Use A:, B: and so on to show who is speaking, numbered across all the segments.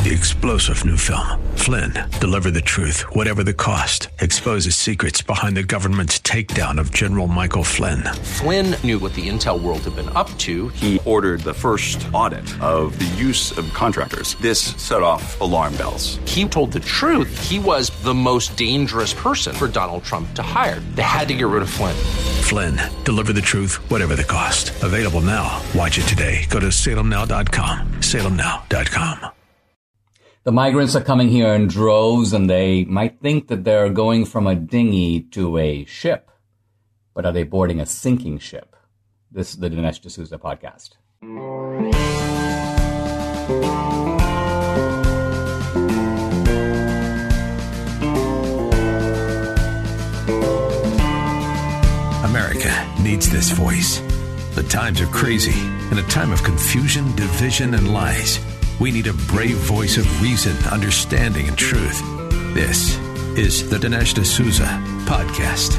A: the explosive new film, Flynn, Deliver the Truth, Whatever the Cost, exposes secrets behind the government's takedown of General Michael Flynn.
B: Flynn knew what the intel world had been up to.
C: He ordered the first audit of the use of contractors. This set off alarm bells.
B: He told the truth. He was the most dangerous person for Donald Trump to hire. They had to get rid of Flynn.
A: Flynn, Deliver the Truth, Whatever the Cost. Available now. Watch it today. Go to salemnow.com. salemnow.com.
D: The migrants are coming here in droves, and they might think that they're going from a dinghy to a ship. But are they boarding a sinking ship? This is the Dinesh D'Souza podcast.
A: America needs this voice. The times are crazy. In a time of confusion, division, and lies, we need a brave voice of reason, understanding, and truth. This is the Dinesh D'Souza podcast.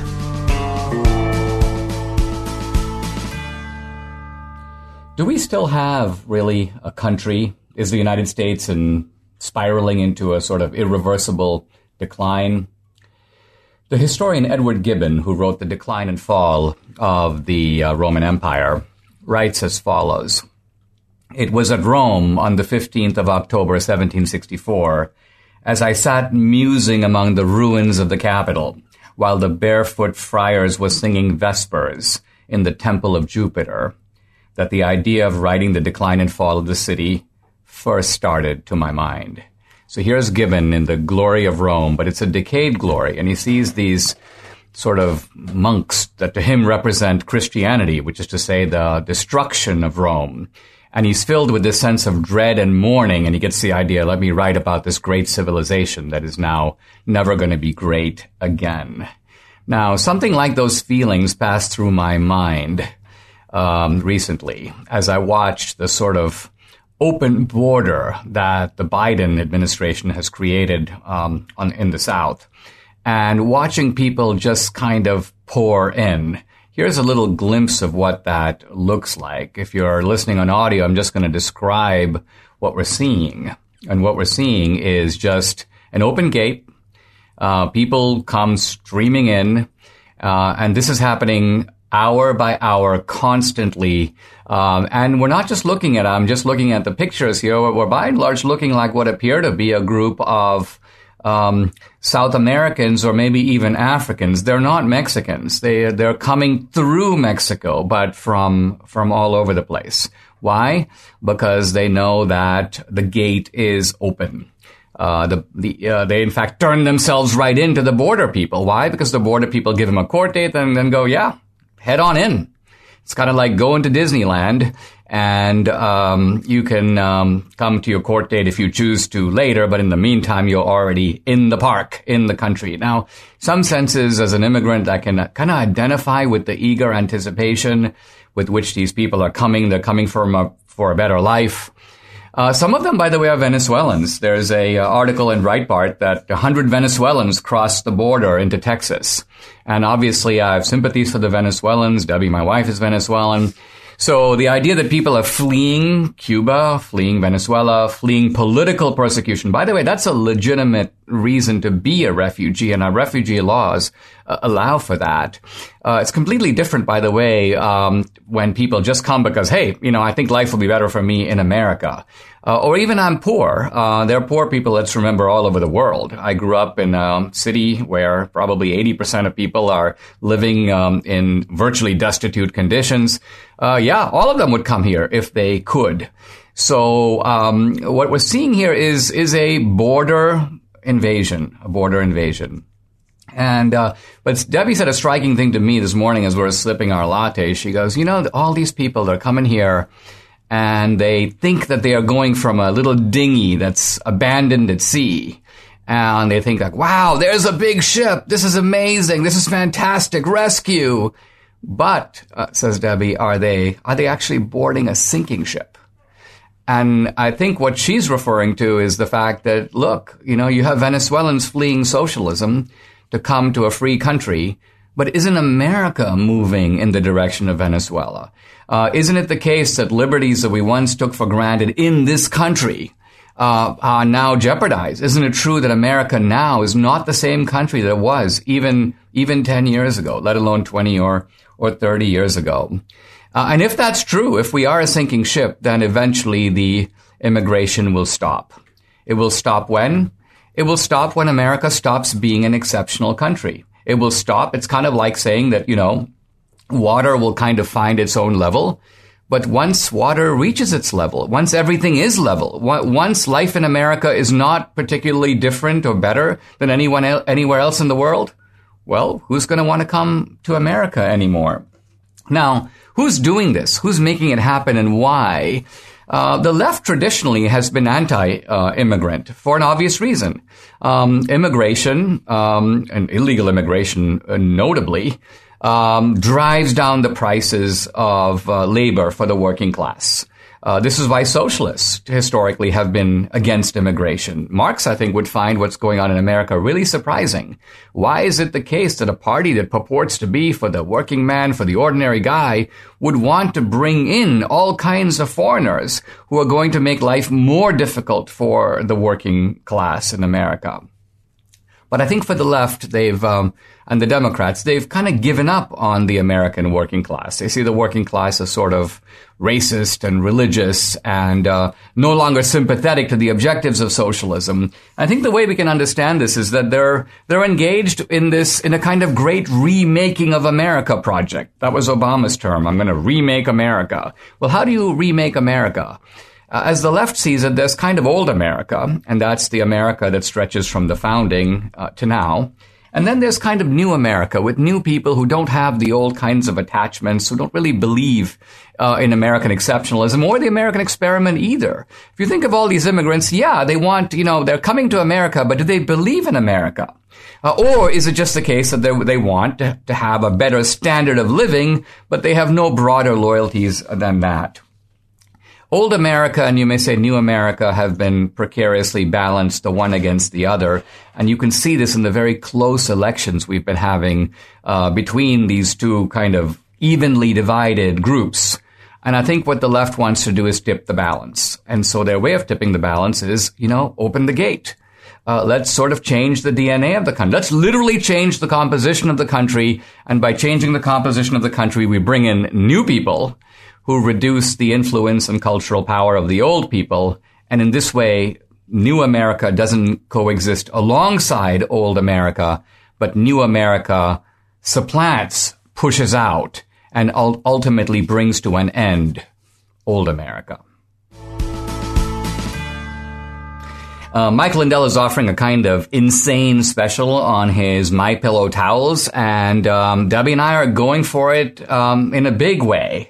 D: Do we still have, really, a country? Is the United States spiraling into a sort of irreversible decline? The historian Edward Gibbon, who wrote The Decline and Fall of the Roman Empire, writes as follows. It was at Rome on the 15th of October, 1764, as I sat musing among the ruins of the Capitol, while the barefoot friars were singing vespers in the Temple of Jupiter, that the idea of writing the decline and fall of the city first started to my mind. So here's Gibbon in the glory of Rome, but it's a decayed glory, and he sees these sort of monks that to him represent Christianity, which is to say the destruction of Rome. And he's filled with this sense of dread and mourning, and he gets the idea, let me write about this great civilization that is now never going to be great again. Now, something like those feelings passed through my mind recently as I watched the sort of open border that the Biden administration has created in the South, and watching people just kind of pour in. Here's a little glimpse of what that looks like. If you're listening on audio, I'm just going to describe what we're seeing. And what we're seeing is just an open gate. People come streaming in. And this is happening hour by hour, constantly. And we're not just looking at, I'm just looking at the pictures here. We're by and large looking like what appear to be a group of South Americans or maybe even Africans. They're not Mexicans. They're coming through Mexico, but from all over the place. Why? Because they know that the gate is open. They in fact turn themselves right into the border people. Why? Because the border people give them a court date and then go, yeah, head on in. It's kind of like going to Disneyland, and you can come to your court date if you choose to later, but in the meantime, you're already in the park, in the country. Now, some senses as an immigrant, I can kind of identify with the eager anticipation with which these people are coming. They're coming for a better life. Some of them, by the way, are Venezuelans. There's a article in Breitbart that 100 Venezuelans crossed the border into Texas. And obviously, I have sympathies for the Venezuelans. Debbie, my wife, is Venezuelan. So the idea that people are fleeing Cuba, fleeing Venezuela, fleeing political persecution, by the way, that's a legitimate reason to be a refugee, and our refugee laws allow for that. It's completely different, by the way, when people just come because, hey, I think life will be better for me in America. Or even I'm poor. There are poor people, let's remember, all over the world. I grew up in a city where probably 80% of people are living in virtually destitute conditions. All of them would come here if they could. So what we're seeing here is a border invasion, And, but Debbie said a striking thing to me this morning as we were sipping our latte. She goes, all these people that are coming here and they think that they are going from a little dinghy that's abandoned at sea. And they think like, wow, there's a big ship. This is amazing. This is fantastic. Rescue. But, says Debbie, are they actually boarding a sinking ship? And I think what she's referring to is the fact that, look, you have Venezuelans fleeing socialism to come to a free country, but isn't America moving in the direction of Venezuela? Isn't it the case that liberties that we once took for granted in this country are now jeopardized? Isn't it true that America now is not the same country that it was even 10 years ago, let alone 20 or 30 years ago? And if that's true, if we are a sinking ship, then eventually the immigration will stop. It will stop when? It will stop when America stops being an exceptional country. It will stop. It's kind of like saying that, water will kind of find its own level. But once water reaches its level, once everything is level, once life in America is not particularly different or better than anywhere else in the world, well, who's going to want to come to America anymore? Now, who's doing this? Who's making it happen, and why? The left traditionally has been anti-immigrant for an obvious reason. Immigration, and illegal immigration notably, drives down the prices of labor for the working class. This is why socialists historically have been against immigration. Marx, I think, would find what's going on in America really surprising. Why is it the case that a party that purports to be for the working man, for the ordinary guy, would want to bring in all kinds of foreigners who are going to make life more difficult for the working class in America? But I think for the left, and the Democrats, they've kind of given up on the American working class. They see the working class as sort of racist and religious and no longer sympathetic to the objectives of socialism. I think the way we can understand this is that they're engaged in a kind of great remaking of America project. That was Obama's term. I'm going to remake America. Well, how do you remake America? As the left sees it, there's kind of old America, and that's the America that stretches from the founding to now. And then there's kind of new America with new people who don't have the old kinds of attachments, who don't really believe in American exceptionalism or the American experiment either. If you think of all these immigrants, they want, they're coming to America, but do they believe in America? Or is it just the case that they want to have a better standard of living, but they have no broader loyalties than that? Old America and you may say new America have been precariously balanced, the one against the other. And you can see this in the very close elections we've been having between these two kind of evenly divided groups. And I think what the left wants to do is tip the balance. And so their way of tipping the balance is, open the gate. Let's sort of change the DNA of the country. Let's literally change the composition of the country. And by changing the composition of the country, we bring in new people who reduce the influence and cultural power of the old people. And in this way, new America doesn't coexist alongside old America, but new America supplants, pushes out, and ultimately brings to an end old America. Mike Lindell is offering a kind of insane special on his MyPillow towels, and Debbie and I are going for it in a big way.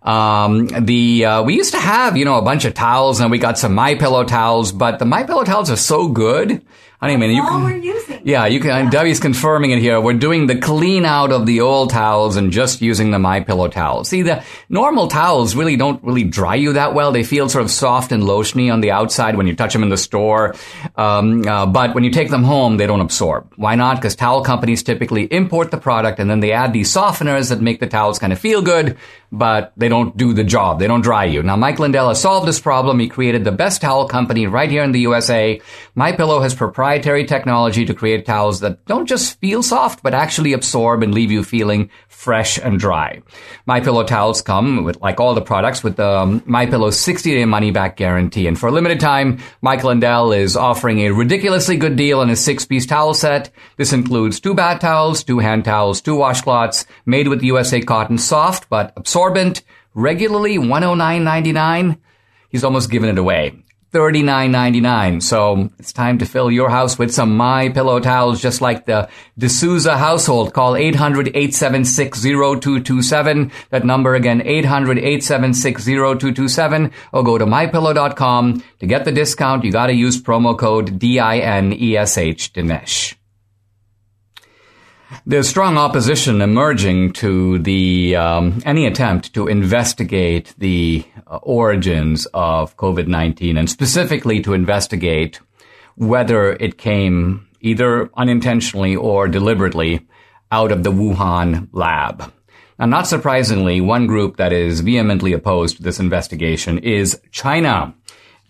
D: We used to have, a bunch of towels, and we got some MyPillow towels, but the MyPillow towels are so good. I mean,
E: we're using.
D: Yeah, you can. Debbie's confirming it here. We're doing the clean out of the old towels and just using the MyPillow towels. See, the normal towels don't really dry you that well. They feel sort of soft and lotiony on the outside when you touch them in the store. But when you take them home, they don't absorb. Why not? Because towel companies typically import the product and then they add these softeners that make the towels kind of feel good, but they don't do the job. They don't dry you. Now, Mike Lindell has solved this problem. He created the best towel company right here in the USA. MyPillow has proprietary technology to create towels that don't just feel soft, but actually absorb and leave you feeling fresh and dry. MyPillow towels come with, like all the products, with the MyPillow 60-day money-back guarantee. And for a limited time, Mike Lindell is offering a ridiculously good deal on his 6-piece towel set. This includes 2 bath towels, 2 hand towels, 2 washcloths, made with USA cotton, soft but absorbent, regularly $109.99. He's almost given it away. $39.99. So it's time to fill your house with some MyPillow towels, just like the D'Souza household. Call 800-876-0227. That number again, 800-876-0227, or go to MyPillow.com. To get the discount, you got to use promo code DINESH, Dinesh. There's strong opposition emerging to the any attempt to investigate the origins of COVID-19, and specifically to investigate whether it came either unintentionally or deliberately out of the Wuhan lab. Now, not surprisingly, one group that is vehemently opposed to this investigation is China.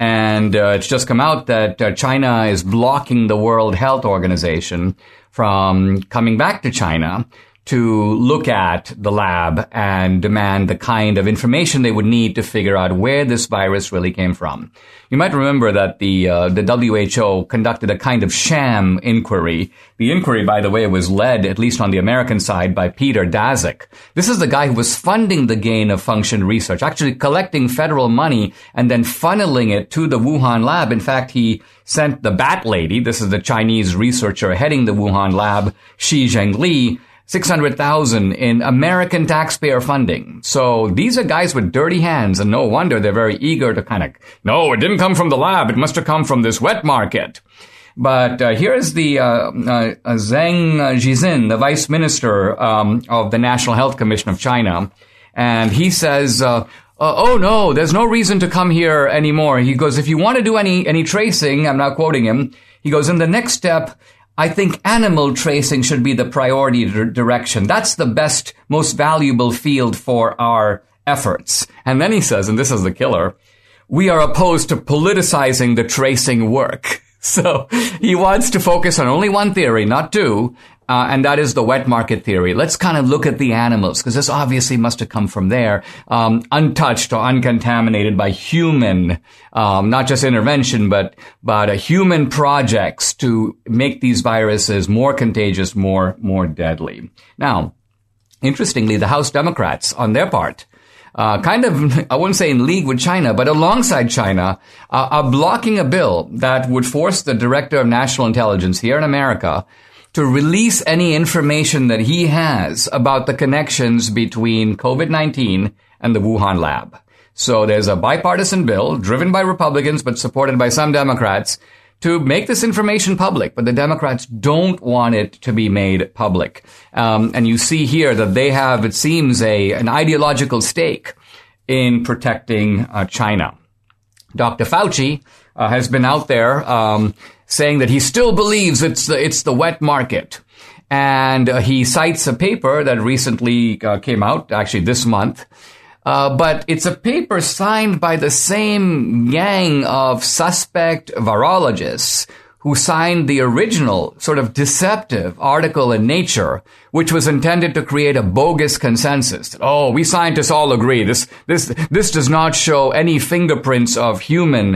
D: And it's just come out that China is blocking the World Health Organization from coming back to China to look at the lab and demand the kind of information they would need to figure out where this virus really came from. You might remember that the WHO conducted a kind of sham inquiry. The inquiry, by the way, was led, at least on the American side, by Peter Daszak. This is the guy who was funding the gain-of-function research, actually collecting federal money and then funneling it to the Wuhan lab. In fact, he sent the Bat Lady, this is the Chinese researcher heading the Wuhan lab, Shi Zhengli, $600,000 in American taxpayer funding. So these are guys with dirty hands, and no wonder they're very eager to no, it didn't come from the lab. It must have come from this wet market. But here is the Zhang Jizin, the vice minister of the National Health Commission of China. And he says, oh no, there's no reason to come here anymore. He goes, if you want to do any tracing, I'm now quoting him, he goes, in the next step, I think animal tracing should be the priority direction. That's the best, most valuable field for our efforts. And then he says, and this is the killer, we are opposed to politicizing the tracing work. So he wants to focus on only one theory, not two, and that is the wet market theory. Let's kind of look at the animals, because this obviously must have come from there, untouched or uncontaminated by human, not just intervention, but human projects to make these viruses more contagious, more deadly. Now, interestingly, the House Democrats, on their part, kind of, I wouldn't say in league with China, but alongside China, are blocking a bill that would force the Director of National Intelligence here in America to release any information that he has about the connections between COVID-19 and the Wuhan lab. So there's a bipartisan bill driven by Republicans but supported by some Democrats to make this information public, but the Democrats don't want it to be made public. And you see here that they have, it seems, an ideological stake in protecting China. Dr. Fauci has been out there saying that he still believes it's the wet market. And he cites a paper that recently came out, actually this month, but it's a paper signed by the same gang of suspect virologists who signed the original sort of deceptive article in Nature, which was intended to create a bogus consensus. Oh, we scientists all agree. This does not show any fingerprints of human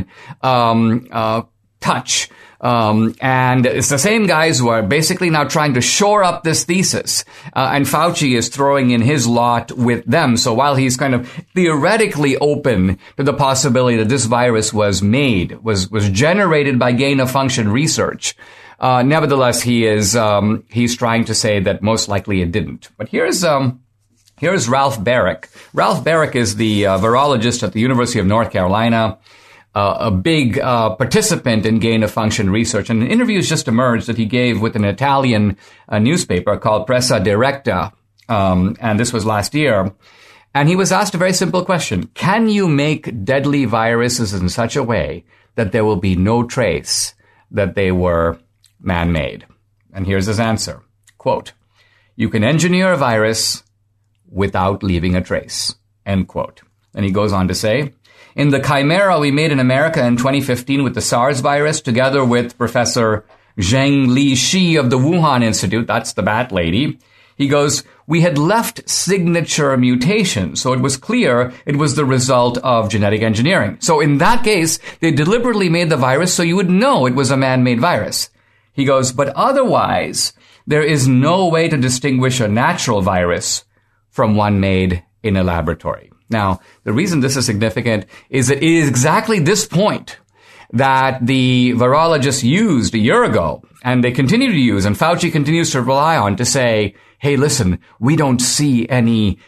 D: touch. And it's the same guys who are basically now trying to shore up this thesis. And Fauci is throwing in his lot with them. So while he's kind of theoretically open to the possibility that this virus was generated by gain-of-function research, nevertheless, he's trying to say that most likely it didn't. But here's Ralph Baric. Ralph Baric is the virologist at the University of North Carolina. A big participant in gain-of-function research. And an interview has just emerged that he gave with an Italian newspaper called Pressa Directa, and this was last year. And he was asked a very simple question. Can you make deadly viruses in such a way that there will be no trace that they were man-made? And here's his answer. Quote, you can engineer a virus without leaving a trace. End quote. And he goes on to say, in the chimera we made in America in 2015 with the SARS virus, together with Professor Zhengli Shi of the Wuhan Institute, that's the Bat Lady, he goes, we had left signature mutations, so it was clear it was the result of genetic engineering. So in that case, they deliberately made the virus so you would know it was a man-made virus. He goes, but otherwise, there is no way to distinguish a natural virus from one made in a laboratory. Now, the reason this is significant is that it is exactly this point that the virologists used a year ago, and they continue to use, and Fauci continues to rely on to say, hey, listen, we don't see any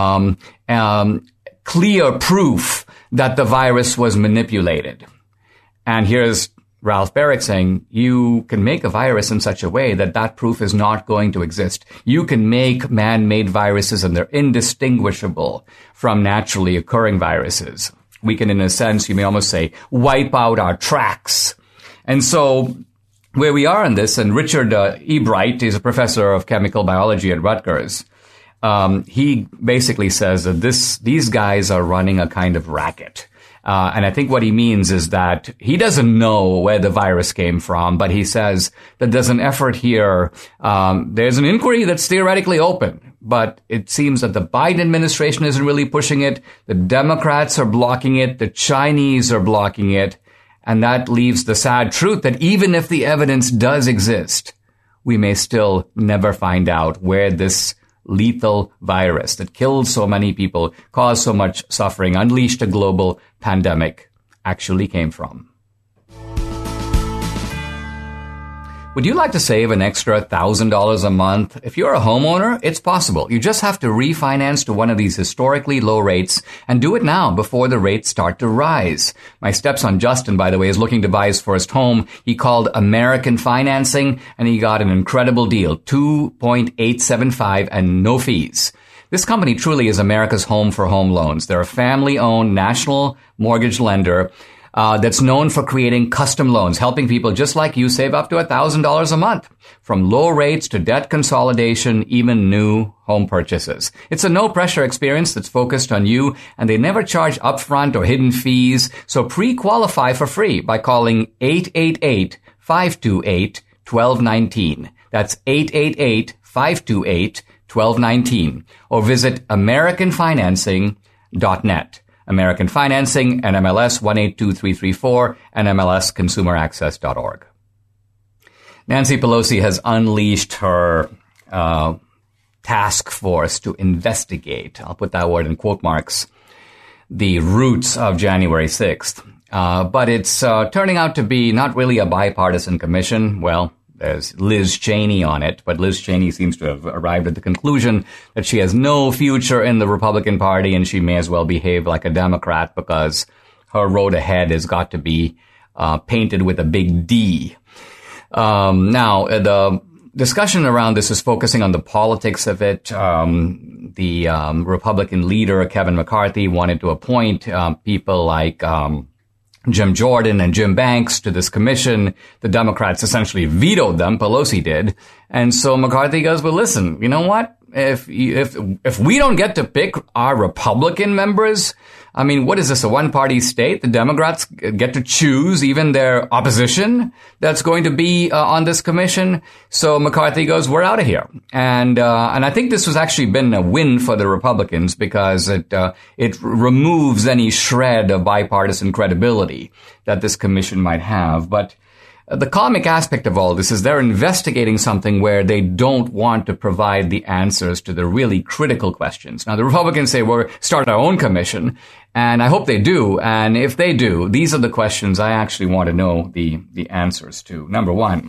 D: clear proof that the virus was manipulated. And here's Ralph Baric saying, you can make a virus in such a way that that proof is not going to exist. You can make man-made viruses and they're indistinguishable from naturally occurring viruses. We can, in a sense, you may almost say, wipe out our tracks. And so where we are in this, and Richard Ebright is a professor of chemical biology at Rutgers, he basically says that these guys are running a kind of racket. And I think what he means is that he doesn't know where the virus came from, but he says that there's an effort here. There's an inquiry that's theoretically open, but it seems that the Biden administration isn't really pushing it. The Democrats are blocking it. The Chinese are blocking it. And that leaves the sad truth that even if the evidence does exist, we may still never find out where this lethal virus that killed so many people, caused so much suffering, unleashed a global pandemic actually came from. Would you like to save an extra $1,000 a month? If you're a homeowner, it's possible. You just have to refinance to one of these historically low rates and do it now before the rates start to rise. My stepson Justin, by the way, is looking to buy his first home. He called American Financing and he got an incredible deal, 2.875 and no fees. This company truly is America's home for home loans. They're a family-owned national mortgage lender that's known for creating custom loans, helping people just like you save up to $1,000 a month. From low rates to debt consolidation, even new home purchases. It's a no-pressure experience that's focused on you, and they never charge upfront or hidden fees. So pre-qualify for free by calling 888-528-1219. That's 888-528-1219. Or visit AmericanFinancing.net. American Financing, NMLS 182334, NMLSConsumerAccess.org. Nancy Pelosi has unleashed her task force to investigate, I'll put that word in quote marks, the roots of January 6th. But it's turning out to be not really a bipartisan commission. Well, there's Liz Cheney on it, but Liz Cheney seems to have arrived at the conclusion that she has no future in the Republican Party and she may as well behave like a Democrat because her road ahead has got to be painted with a big D. Now, the discussion around this is focusing on the politics of it. The Republican leader, Kevin McCarthy, wanted to appoint people like Jim Jordan and Jim Banks to this commission. The Democrats essentially vetoed them. Pelosi did. And so McCarthy goes, well, listen, you know what? If we don't get to pick our Republican members, I mean, what is this, a one-party state? The Democrats get to choose even their opposition that's going to be on this commission. So McCarthy goes, we're out of here. And I think this has actually been a win for the Republicans because it removes any shred of bipartisan credibility that this commission might have. But the comic aspect of all this is they're investigating something where they don't want to provide the answers to the really critical questions. Now, the Republicans say, we'll start our own commission, and I hope they do. And if they do, these are the questions I actually want to know the answers to. Number one,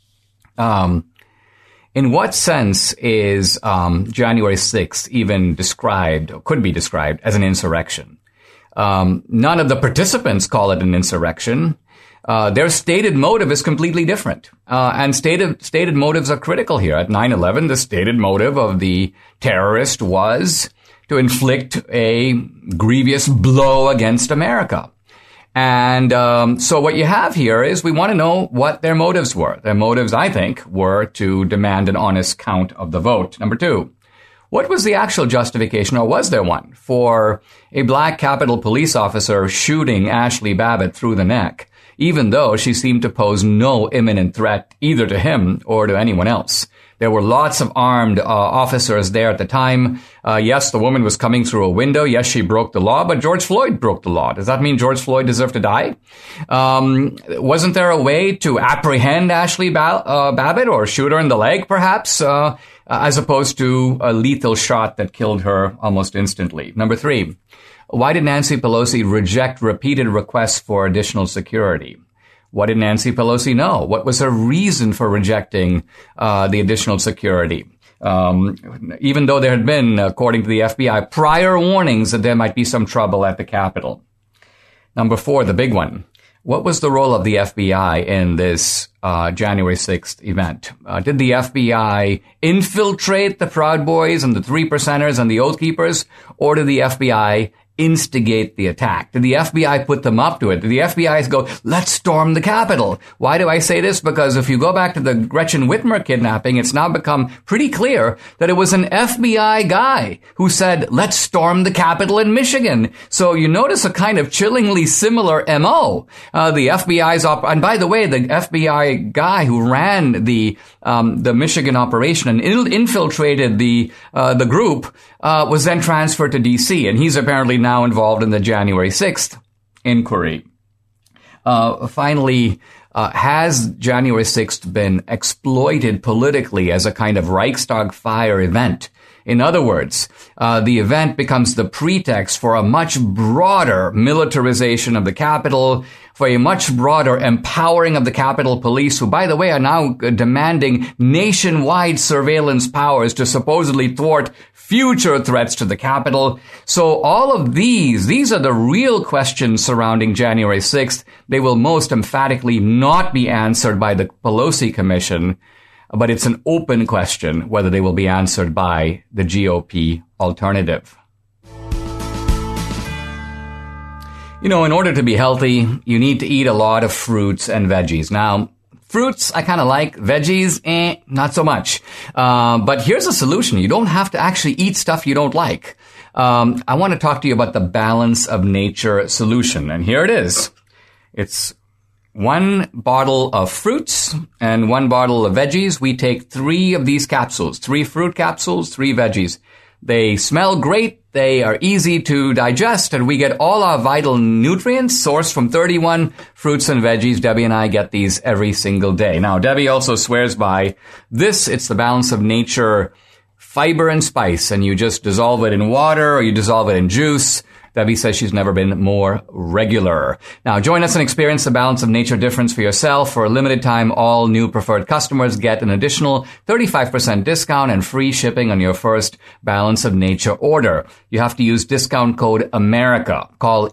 D: in what sense is January 6th even described, or could be described, as an insurrection? None of the participants call it an insurrection. Their stated motive is completely different. And stated motives are critical here. At 9/11, the stated motive of the terrorist was to inflict a grievous blow against America. And so what you have here is we want to know what their motives were. Their motives, I think, were to demand an honest count of the vote. Number two, what was the actual justification, or was there one, for a black Capitol police officer shooting Ashley Babbitt through the neck, even though she seemed to pose no imminent threat either to him or to anyone else? There were lots of armed officers there at the time. Yes, the woman was coming through a window. Yes, she broke the law, but George Floyd broke the law. Does that mean George Floyd deserved to die? Wasn't there a way to apprehend Ashley Babbitt or shoot her in the leg, perhaps, as opposed to a lethal shot that killed her almost instantly? Number three, why did Nancy Pelosi reject repeated requests for additional security? What did Nancy Pelosi know? What was her reason for rejecting the additional security? Even though there had been, according to the FBI, prior warnings that there might be some trouble at the Capitol. Number four, the big one. What was the role of the FBI in this January 6th event? Did the FBI infiltrate the Proud Boys and the Three Percenters and the Oath Keepers? Or did the FBI instigate the attack? Did the FBI put them up to it? Did the FBI go, let's storm the Capitol? Why do I say this? Because if you go back to the Gretchen Whitmer kidnapping, it's now become pretty clear that it was an FBI guy who said, let's storm the Capitol in Michigan. So you notice a kind of chillingly similar MO. The FBI's and by the way, the FBI guy who ran the Michigan operation and infiltrated the group, was then transferred to DC, and he's apparently now involved in the January 6th inquiry. Finally, has January 6th been exploited politically as a kind of Reichstag fire event? In other words, the event becomes the pretext for a much broader militarization of the Capitol, for a much broader empowering of the Capitol Police, who, by the way, are now demanding nationwide surveillance powers to supposedly thwart future threats to the Capitol. So all of these are the real questions surrounding January 6th. They will most emphatically not be answered by the Pelosi Commission, but it's an open question whether they will be answered by the GOP alternative. You know, in order to be healthy, you need to eat a lot of fruits and veggies. Now, fruits, I kind of like. Veggies, not so much. But here's a solution. You don't have to actually eat stuff you don't like. I want to talk to you about the balance of nature solution. And here it is. It's 1 bottle of fruits and 1 bottle of veggies. We take 3 of these capsules, 3 fruit capsules, 3 veggies. They smell great. They are easy to digest, and we get all our vital nutrients sourced from 31 fruits and veggies. Debbie and I get these every single day. Now, Debbie also swears by this. It's the balance of nature, fiber and spice, and you just dissolve it in water or you dissolve it in juice. Debbie says she's never been more regular. Now, join us and experience the balance of nature difference for yourself. For a limited time, all new preferred customers get an additional 35% discount and free shipping on your first Balance of Nature order. You have to use discount code AMERICA. Call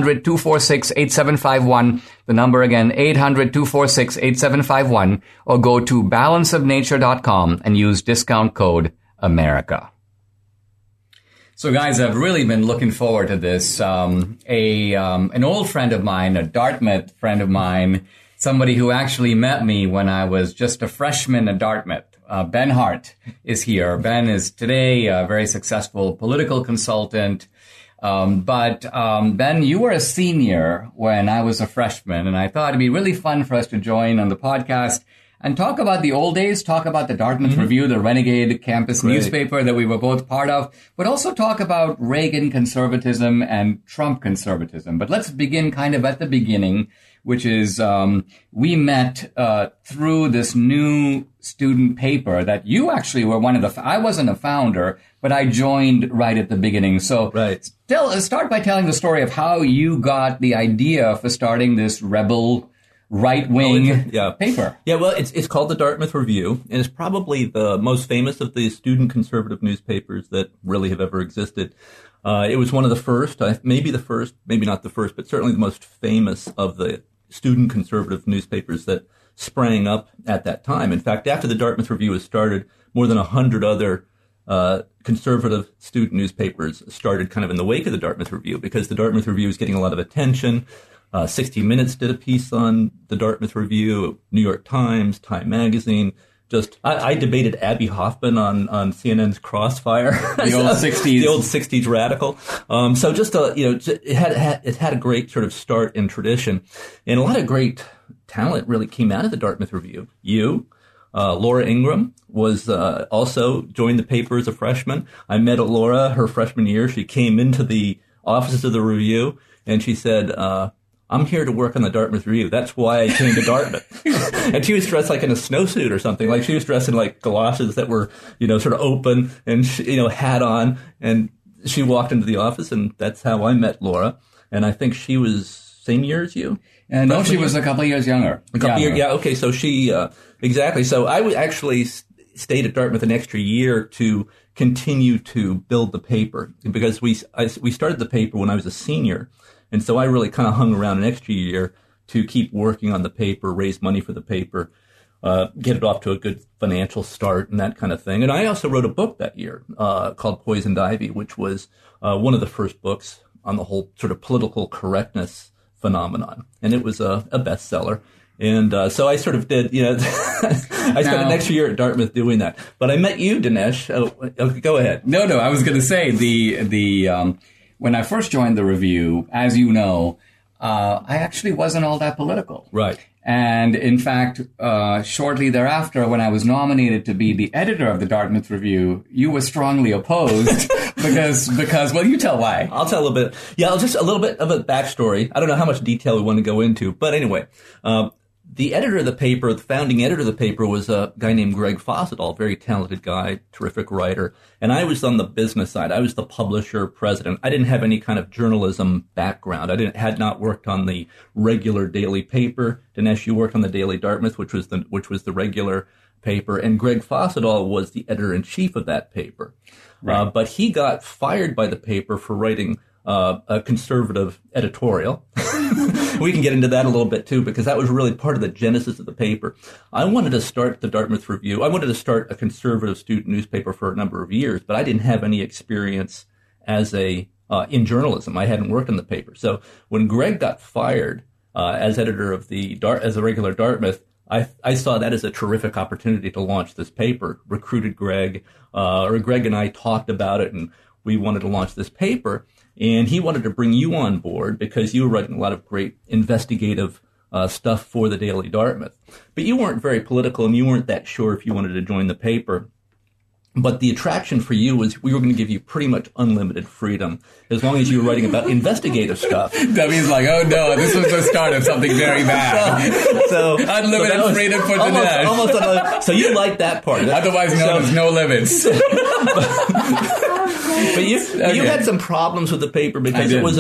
D: 800-246-8751. The number again, 800-246-8751, or go to balanceofnature.com and use discount code AMERICA. So guys, I've really been looking forward to this. An old friend of mine, a Dartmouth friend of mine, somebody who actually met me when I was just a freshman at Dartmouth, Ben Hart, is here. Ben is today a very successful political consultant. But Ben, you were a senior when I was a freshman, and I thought it'd be really fun for us to join on the podcast and talk about the old days, talk about the Dartmouth Review, the renegade campus newspaper that we were both part of, but also talk about Reagan conservatism and Trump conservatism. But let's begin kind of at the beginning, which is we met through this new student paper that you actually were one of the... I wasn't a founder, but I joined right at the beginning. So start by telling the story of how you got the idea for starting this rebel right-wing paper.
E: Yeah, well, it's called the Dartmouth Review, and it's probably the most famous of the student conservative newspapers that really have ever existed. It was one of the first, maybe the first, maybe not the first, but certainly the most famous of the student conservative newspapers that sprang up at that time. In fact, after the Dartmouth Review was started, more than 100 other conservative student newspapers started kind of in the wake of the Dartmouth Review, because the Dartmouth Review was getting a lot of attention. 60 Minutes did a piece on the Dartmouth Review, New York Times, Time Magazine. I debated Abby Hoffman on CNN's Crossfire,
D: the old 60s
E: radical. It had a great sort of start in tradition, and a lot of great talent really came out of the Dartmouth Review. Laura Ingraham was also joined the paper as a freshman. I met Laura her freshman year. She came into the offices of the Review, and she said, I'm here to work on the Dartmouth Review. That's why I came to Dartmouth. And she was dressed like in a snowsuit or something. Like she was dressed in like galoshes that were, sort of open and, hat on. And she walked into the office, and that's how I met Laura. And I think she was same year as you?
D: And no, she was a couple of years younger.
E: Okay. So she, exactly. So I actually stayed at Dartmouth an extra year to continue to build the paper, because we started the paper when I was a senior. And so I really kind of hung around an extra year to keep working on the paper, raise money for the paper, get it off to a good financial start and that kind of thing. And I also wrote a book that year called Poisoned Ivy, which was one of the first books on the whole sort of political correctness phenomenon. And it was a bestseller. And so I sort of did, I spent an extra year at Dartmouth doing that. But I met you, Dinesh. Go ahead.
D: No, I was going to say when I first joined the Review, as you know, I actually wasn't all that political.
E: Right.
D: And in fact, shortly thereafter, when I was nominated to be the editor of the Dartmouth Review, you were strongly opposed because, well, you tell why.
E: I'll tell a bit. Yeah, just a little bit of a backstory. I don't know how much detail we want to go into, but anyway, the editor of the paper, the founding editor of the paper, was a guy named Greg Fossetall, very talented guy, terrific writer. And I was on the business side. I was the publisher, president. I didn't have any kind of journalism background. Had not worked on the regular daily paper. Dinesh, you worked on the Daily Dartmouth, which was the regular paper. And Greg Fossetall was the editor-in-chief of that paper. Right. But he got fired by the paper for writing a conservative editorial. We can get into that a little bit too, because that was really part of the genesis of the paper. I wanted to start the Dartmouth Review. I wanted to start a conservative student newspaper for a number of years, but I didn't have any experience as in journalism. I hadn't worked in the paper. So when Greg got fired as editor of as a regular Dartmouth, I saw that as a terrific opportunity to launch this paper. Recruited Greg, Greg and I talked about it, and we wanted to launch this paper. And he wanted to bring you on board because you were writing a lot of great investigative stuff for the Daily Dartmouth. But you weren't very political, and you weren't that sure if you wanted to join the paper. But the attraction for you was we were going to give you pretty much unlimited freedom as long as you were writing about investigative stuff.
D: Debbie's like, oh no, this was the start of something very bad.
E: So
D: unlimited freedom for Dinesh.
E: Almost unlimited. So you liked that part.
D: Otherwise known as no limits.
E: But you had some problems with the paper because it was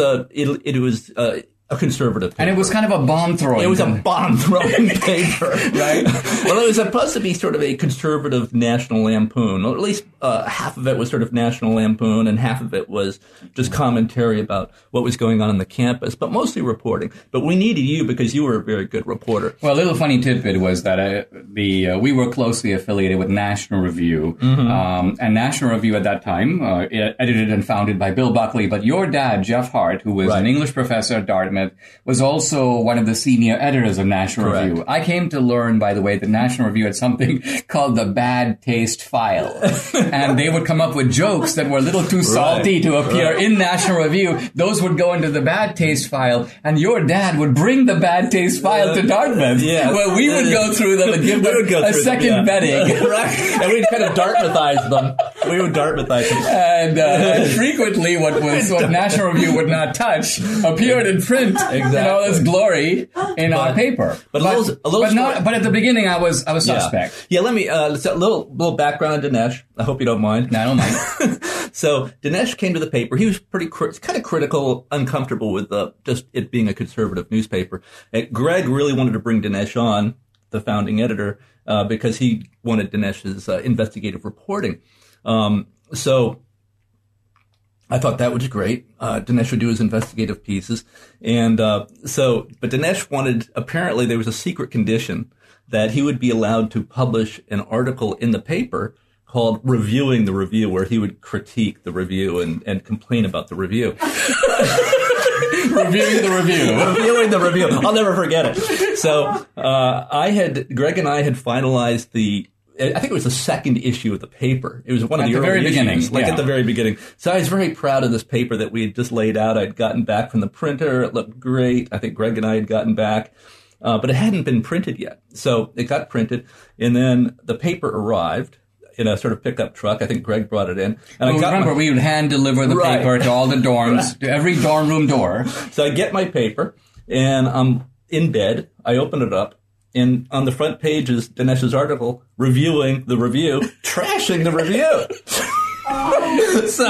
E: a conservative paper.
D: And it was kind of a bomb-throwing.
E: It was a bomb-throwing paper. Right? Well, it was supposed to be sort of a conservative National Lampoon. Or at least half of it was sort of National Lampoon, and half of it was just commentary about what was going on the campus, but mostly reporting. But we needed you because you were a very good reporter.
D: Well, a little funny tidbit was that we were closely affiliated with National Review. Mm-hmm. And National Review at that time, edited and founded by Bill Buckley. But your dad, Jeff Hart, who was an English professor at Dartmouth, was also one of the senior editors of National Review. I came to learn, by the way, that National Review had something called the Bad Taste File. And they would come up with jokes that were a little too salty to appear in National Review. Those would go into the Bad Taste File, and your dad would bring the Bad Taste File to Dartmouth. Well, we would go through them and give them a second vetting.
E: Right. And we'd kind of Dartmouthize them. We would Dartmouthize them.
D: And frequently what National Review would not touch appeared in print. Exactly. In all its glory in our paper. But at the beginning I was suspect.
E: Yeah, let me a little background on Dinesh. I hope you don't mind.
D: No, I don't mind.
E: So Dinesh came to the paper. He was kind of critical, uncomfortable with just it being a conservative newspaper. And Greg really wanted to bring Dinesh on, the founding editor, because he wanted Dinesh's investigative reporting. So I thought that was great. Dinesh would do his investigative pieces. And but Dinesh apparently there was a secret condition that he would be allowed to publish an article in the paper called Reviewing the Review, where he would critique the review and complain about the review.
D: Reviewing the review.
E: Reviewing the review. I'll never forget it. So Greg and I had finalized I think it was the second issue of the paper. It was one of the early issues, at the very beginning. So I was very proud of this paper that we had just laid out. I'd gotten back from the printer. It looked great. I think Greg and I had gotten back. But it hadn't been printed yet. So it got printed, and then the paper arrived in a sort of pickup truck. I think Greg brought it in. And
D: we would hand deliver the paper to all the dorms, to every dorm room door.
E: So I get my paper, and I'm in bed. I open it up. And on the front page is Dinesh's article reviewing the review, trashing the review. So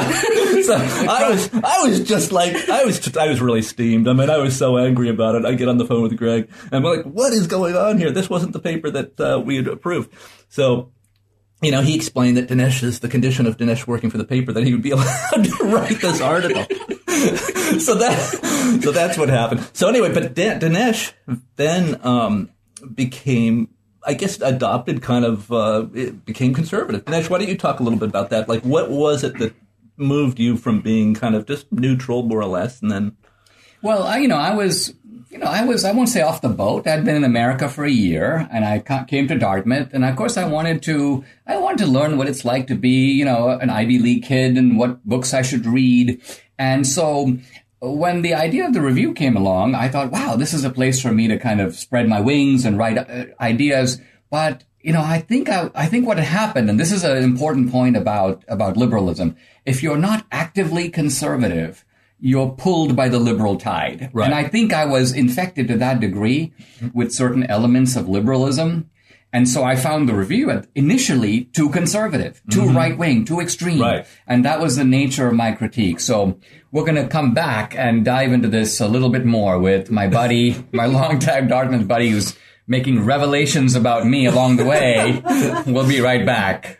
E: I was really steamed. I mean, I was so angry about it. I get on the phone with Greg, and I'm like, what is going on here? This wasn't the paper that we had approved. So, he explained that the condition of Dinesh working for the paper, that he would be allowed to write this article. So that's what happened. So anyway, but Dinesh then became, I guess, adopted it became conservative. Dinesh, why don't you talk a little bit about that? Like, what was it moved you from being kind of just neutral, more or less, and then?
D: Well, I won't say off the boat. I'd been in America for a year, and I came to Dartmouth, and of course I wanted to learn what it's like to be, an Ivy League kid and what books I should read. And so when the idea of the review came along, I thought, wow, this is a place for me to kind of spread my wings and write ideas. But, I think what had happened, and this is an important point about liberalism, if you're not actively conservative, you're pulled by the liberal tide. Right. And I think I was infected to that degree with certain elements of liberalism. And so I found the review initially too conservative, too right-wing, too extreme. Right. And that was the nature of my critique. So we're going to come back and dive into this a little bit more with my buddy, my longtime Dartmouth buddy who's making revelations about me along the way. We'll be right back.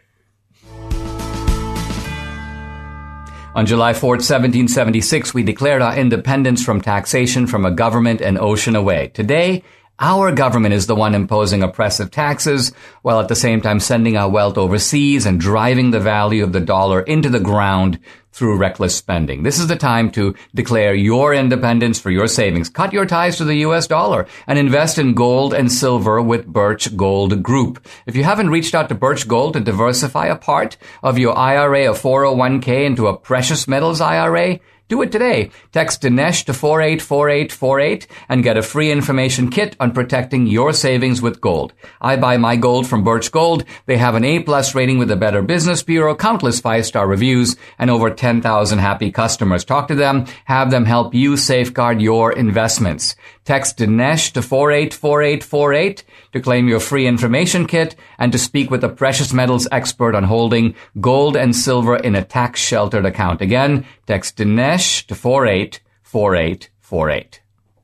D: On July 4th, 1776, we declared our independence from taxation from a government an ocean away. Today, our government is the one imposing oppressive taxes, while at the same time sending our wealth overseas and driving the value of the dollar into the ground through reckless spending. This is the time to declare your independence for your savings. Cut your ties to the U.S. dollar and invest in gold and silver with Birch Gold Group. If you haven't reached out to Birch Gold to diversify a part of your IRA or 401k into a precious metals IRA, do it today. Text Dinesh to 484848 and get a free information kit on protecting your savings with gold. I buy my gold from Birch Gold. They have an A+ rating with the Better Business Bureau, countless 5-star reviews, and over 10,000 happy customers. Talk to them. Have them help you safeguard your investments. Text Dinesh to 484848 to claim your free information kit and to speak with a precious metals expert on holding gold and silver in a tax-sheltered account. Again, text Dinesh to 484848.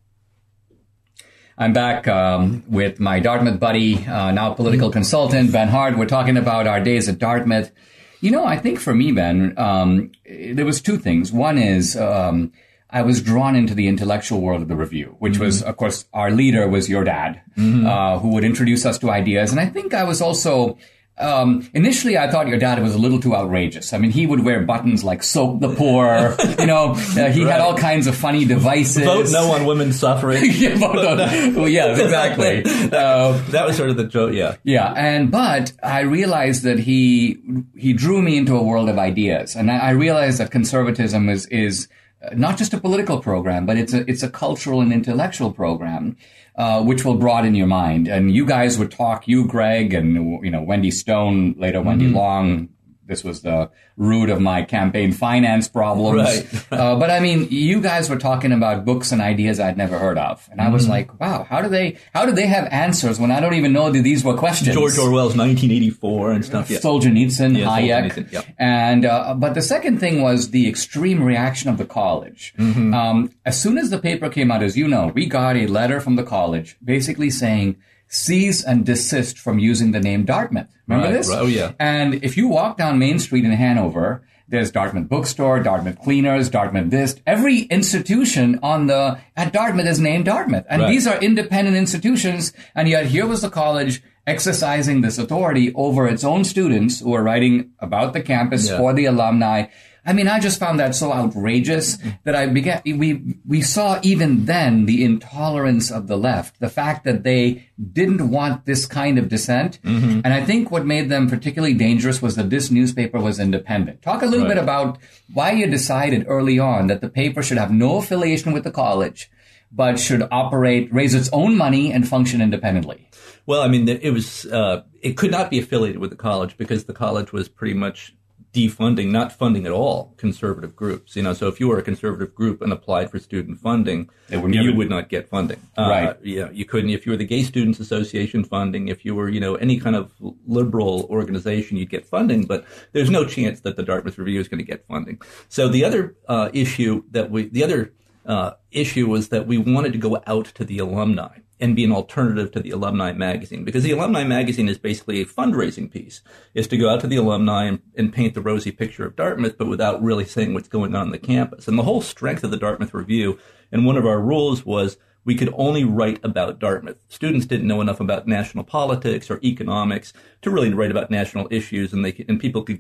D: I'm back with my Dartmouth buddy, now political consultant, Ben Hart. We're talking about our days at Dartmouth. I think for me, Ben, there was two things. One is I was drawn into the intellectual world of the review, which was, of course, our leader was your dad, who would introduce us to ideas. And I think I was also... initially, I thought your dad was a little too outrageous. I mean, he would wear buttons like "soak the poor." He had all kinds of funny devices.
E: Vote no on women's suffrage.
D: Well, yeah, exactly.
E: That was sort of the joke. Yeah,
D: yeah. But I realized that he drew me into a world of ideas, and I realized that conservatism is not just a political program, but it's a cultural and intellectual program. Which will broaden your mind. And you guys would talk, you, Greg, and, Wendy Stone, later Wendy Long. This was the root of my campaign finance problems. Right. But I mean, you guys were talking about books and ideas I'd never heard of. And I was like, wow, how do they have answers when I don't even know that these were questions?
E: George Orwell's 1984 and stuff. Yeah.
D: Solzhenitsyn, Hayek.
E: Solzhenitsyn, yep.
D: And, but the second thing was the extreme reaction of the college. As soon as the paper came out, as you know, we got a letter from the college basically saying, cease and desist from using the name Dartmouth. Remember this?
E: Right. Oh, yeah.
D: And if you walk down Main Street in Hanover, there's Dartmouth Bookstore, Dartmouth Cleaners, Dartmouth this. Every institution at Dartmouth is named Dartmouth. And these are independent institutions. And yet here was the college exercising this authority over its own students who are writing about the campus for the alumni. I mean, I just found that so outrageous that we saw even then the intolerance of the left, the fact that they didn't want this kind of dissent. And I think what made them particularly dangerous was that this newspaper was independent. Talk a little bit about why you decided early on that the paper should have no affiliation with the college, but should raise its own money and function independently.
E: Well, I mean, it could not be affiliated with the college because the college was pretty much defunding, not funding at all, conservative groups. So if you were a conservative group and applied for student funding, you would not get funding.
D: Right.
E: You couldn't. If you were the Gay Students Association funding, if you were, any kind of liberal organization, you'd get funding, but there's no chance that the Dartmouth Review is going to get funding. So the other issue was that we wanted to go out to the alumni and be an alternative to the alumni magazine, because the alumni magazine is basically a fundraising piece, is to go out to the alumni and paint the rosy picture of Dartmouth, but without really saying what's going on the campus. And the whole strength of the Dartmouth Review, and one of our rules was we could only write about Dartmouth. Students didn't know enough about national politics or economics to really write about national issues, and people could get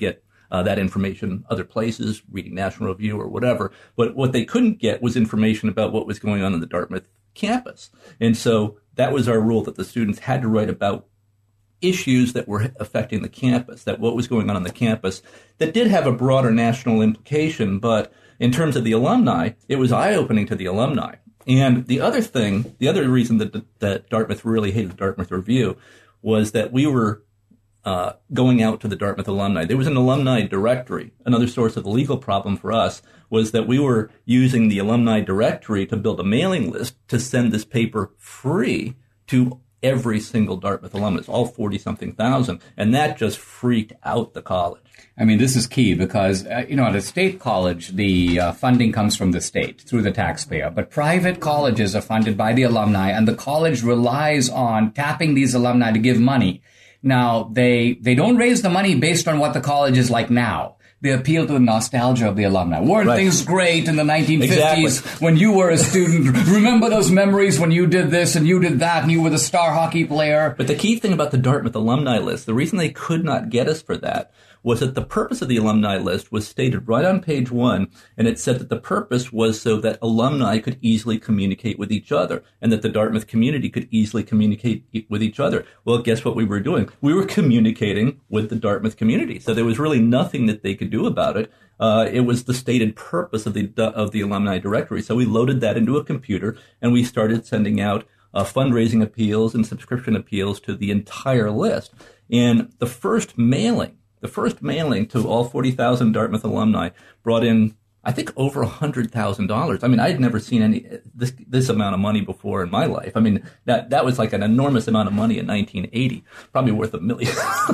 E: that information other places, reading National Review or whatever. But what they couldn't get was information about what was going on in the Dartmouth campus. And so that was our rule, that the students had to write about issues that were affecting the campus, that what was going on the campus that did have a broader national implication. But in terms of the alumni, it was eye-opening to the alumni. And the other reason that Dartmouth really hated the Dartmouth Review was that we were going out to the Dartmouth alumni. There was an alumni directory. Another source of the legal problem for us was that we were using the alumni directory to build a mailing list to send this paper free to every single Dartmouth alumnus, all 40-something thousand. And that just freaked out the college.
D: I mean, this is key because, at a state college, the funding comes from the state through the taxpayer. But private colleges are funded by the alumni, and the college relies on tapping these alumni to give money. Now, they don't raise the money based on what the college is like now. They appeal to the nostalgia of the alumni. Weren't things great in the 1950s when you were a student? Remember those memories when you did this and you did that and you were the star hockey player?
E: But the key thing about the Dartmouth alumni list, the reason they could not get us for that was that the purpose of the alumni list was stated right on page 1, and it said that the purpose was so that alumni could easily communicate with each other and that the Dartmouth community could easily communicate with each other. Well, guess what we were doing? We were communicating with the Dartmouth community. So there was really nothing that they could do about it. It was the stated purpose of the alumni directory. So we loaded that into a computer and we started sending out fundraising appeals and subscription appeals to the entire list. And the first mailing to all 40,000 Dartmouth alumni brought in, I think, over $100,000. I mean, I had never seen this amount of money before in my life. I mean, that was like an enormous amount of money in 1980, probably worth $1 million.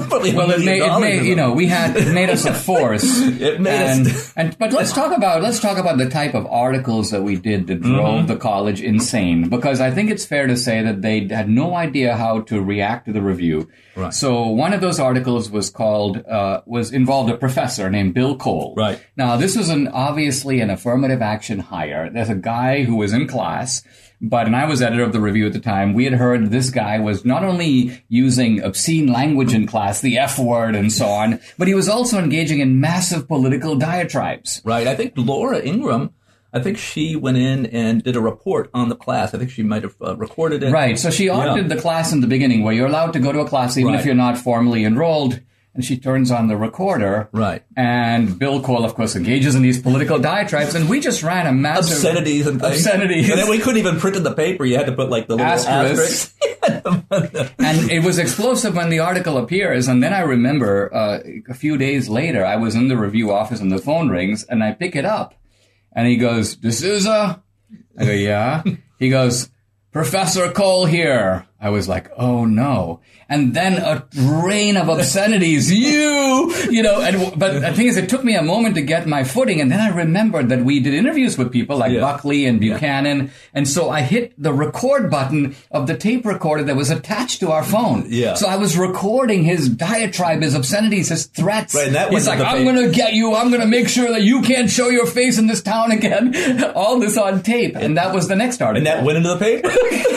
D: It made us a force.
E: It made us.
D: But let's talk about the type of articles that we did that drove the college insane. Because I think it's fair to say that they had no idea how to react to the review. Right. So one of those articles involved a professor named Bill Cole.
E: Right.
D: Now, this was obviously an affirmative action hire. There's a guy who was in class, and I was editor of the Review at the time. We had heard this guy was not only using obscene language in class, the F word and so on, but he was also engaging in massive political diatribes.
E: Right. I think Laura Ingram, she went in and did a report on the class. I think she might have recorded it.
D: Right. So she audited the class in the beginning where you're allowed to go to a class even if you're not formally enrolled. And she turns on the recorder.
E: Right.
D: And Bill Cole, of course, engages in these political diatribes. And we just ran a massive...
E: Obscenities and things.
D: Obscenities.
E: And then we couldn't even print in the paper. You had to put like the little asterisks.
D: And it was explosive when the article appears. And then I remember a few days later, I was in the Review office and the phone rings and I pick it up. And he goes, D'Souza? I go, yeah. He goes, Professor Cole here. I was like, oh no. And then a rain of obscenities. But the thing is, it took me a moment to get my footing. And then I remembered that we did interviews with people like Buckley and Buchanan. Yeah. And so I hit the record button of the tape recorder that was attached to our phone.
E: Yeah.
D: So I was recording his diatribe, his obscenities, his threats.
E: Right, and that
D: He's like, I'm going to get you. I'm going to make sure that you can't show your face in this town again. All this on tape. And that was the next article.
E: And that went into the paper.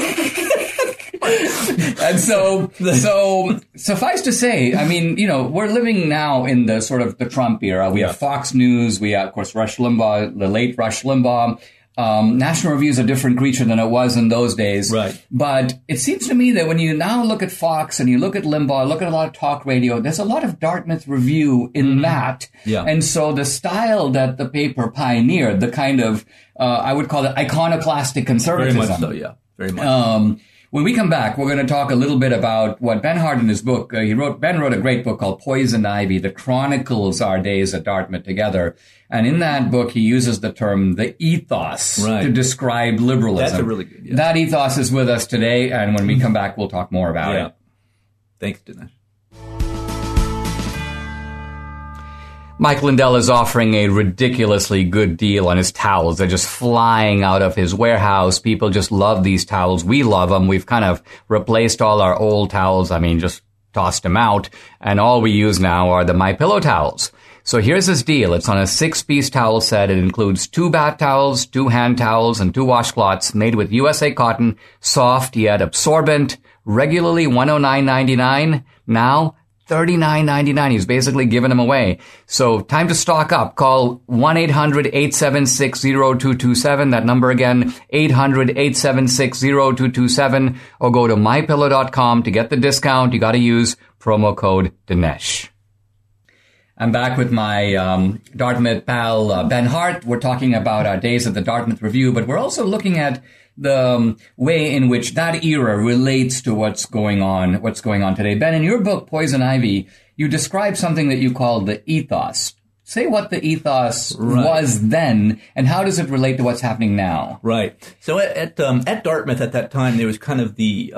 D: And so suffice to say, I mean, we're living now in the sort of the Trump era. We have Fox News. We have, of course, Rush Limbaugh, the late Rush Limbaugh. National Review is a different creature than it was in those days.
E: Right.
D: But it seems to me that when you now look at Fox and you look at Limbaugh, look at a lot of talk radio, there's a lot of Dartmouth Review in that.
E: Yeah.
D: And so the style that the paper pioneered, the kind of, I would call it iconoclastic conservatism.
E: Very much so, yeah. Very much.
D: When we come back, we're going to talk a little bit about what Ben Hart in his book, Ben wrote a great book called Poison Ivy that chronicles our days at Dartmouth together. And in that book, he uses the term the ethos to describe liberalism.
E: That's a really good, yeah.
D: That ethos is with us today. And when we come back, we'll talk more about it.
E: Thanks, Dinesh.
D: Mike Lindell is offering a ridiculously good deal on his towels. They're just flying out of his warehouse. People just love these towels. We love them. We've kind of replaced all our old towels. I mean, just tossed them out. And all we use now are the MyPillow towels. So here's his deal. It's on a 6-piece towel set. It includes 2 bath towels, 2 hand towels, and 2 washcloths made with USA cotton, soft yet absorbent, regularly $109.99. Now, $39.99. He's basically giving them away. So time to stock up. Call 1-800-876-0227. That number again, 800-876-0227. Or go to mypillow.com to get the discount. You got to use promo code Dinesh. I'm back with my Dartmouth pal, Ben Hart. We're talking about our days at the Dartmouth Review, but we're also looking at the way in which that era relates to what's going on today. Ben, in your book, Poison Ivy, you describe something that you call the ethos. Say what the ethos was then, and how does it relate to what's happening now?
E: Right. So at Dartmouth at that time, there was kind of